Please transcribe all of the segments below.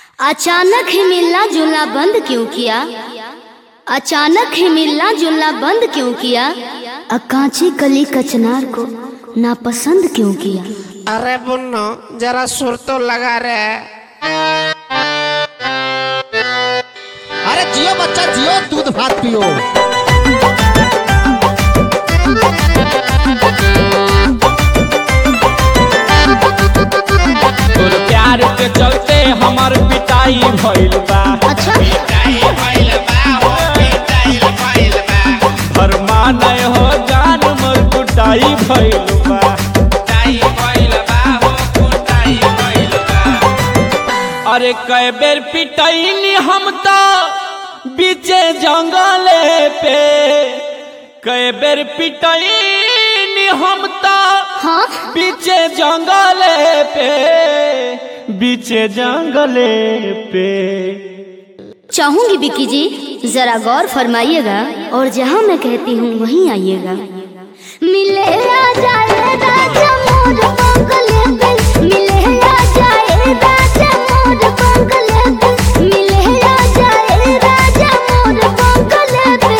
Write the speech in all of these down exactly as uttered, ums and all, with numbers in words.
अचानक ही मिलना जुलना बंद क्यों किया? अचानक ही मिलना जुलना बंद क्यों किया? अकांची कली कचनार को नापसंद क्यों किया? अरे बुन्नो जरा सुर तो लगा रे। अरे जियो बच्चा जियो, दूध भात पियो। तोर प्यार के चलते हमार पिटाई भइल बा। अच्छा भरमा नहीं हो जान मोर कुटाई भइल बा। अरे कई बेर पिटाई हम तो बीचे जंगले पे, कई बेर पिटाई हम तो हाँ बीचे जंगले पे, बीचे जंगले पे। चाहूंगी बिक्की जी जरा गौर फरमाइएगा और जहां मैं कहती हूँ वहीं आइएगा। मिले राजा ए राजा मोर बंगले पे, मिले राजा ए राजा मोर बंगले पे, मिले राजा ए राजा मोर बंगले पे।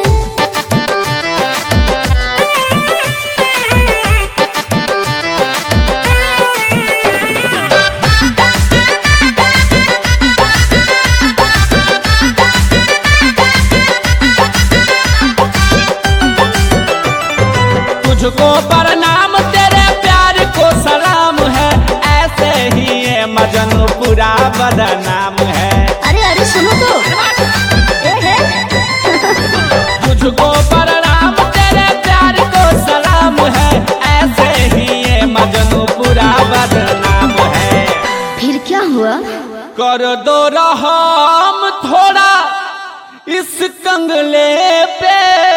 तुझको प्रणाम तेरे प्यार को सलाम है, ऐसे ही ये मजनू पूरा बदनाम है। अरे अरे सुनो तो ए है। तुझको प्रणाम तेरे प्यार को सलाम है, ऐसे ही ये मजनू पूरा बदनाम है। फिर क्या हुआ? कर दो रहम थोड़ा इस कंगले पे,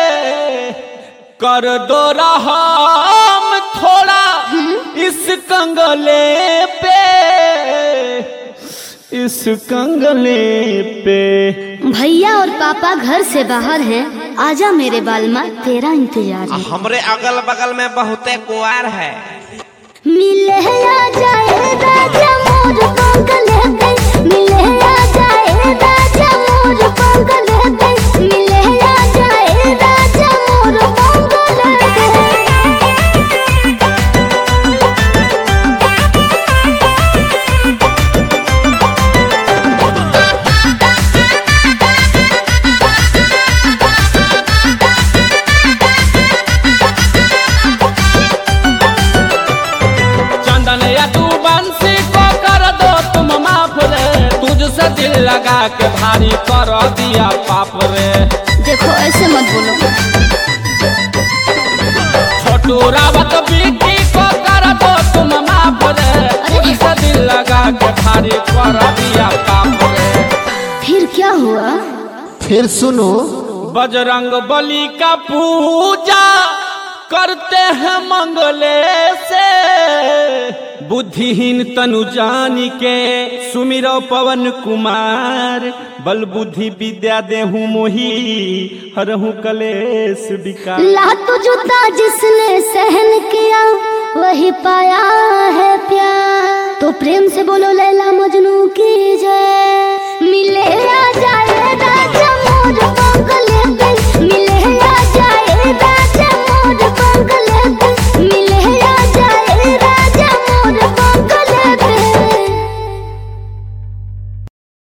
कर दो रहम थोड़ा इस कंगले पे, इस कंगले पे। भैया और पापा घर से बाहर हैं, आजा मेरे बालमा तेरा इंतजार है। हमरे अगल बगल में बहुते कुआर है। मिले राजा ए राजा मोर बंगले पे, मिले राजा ए राजा मोर बंगले पे, मिले राजा ए राजा मोर बंगले पे। चंदन या तू बंसी को कर दो तुम माफ रे, तुझसे दिल लगा के भारी कर दिया पाप रे। देखो ऐसे मत बोलो। छोटू रावत बिक्की को कर दो तुम माफ रे, तुझसे दिल लगा के भारी कर दिया पाप रे। फिर क्या हुआ? फिर सुनो, बजरंग बली का पूजा करते हैं मंगले से, बुद्धिहीन तनु जानी के सुमिरो पवन कुमार, बल बुद्धि विद्या देहु मोही हरहु कलेश विकार। लात जूता जिसने सहन किया वही पाया है प्यार, तो प्रेम से बोलो लैला मजनू की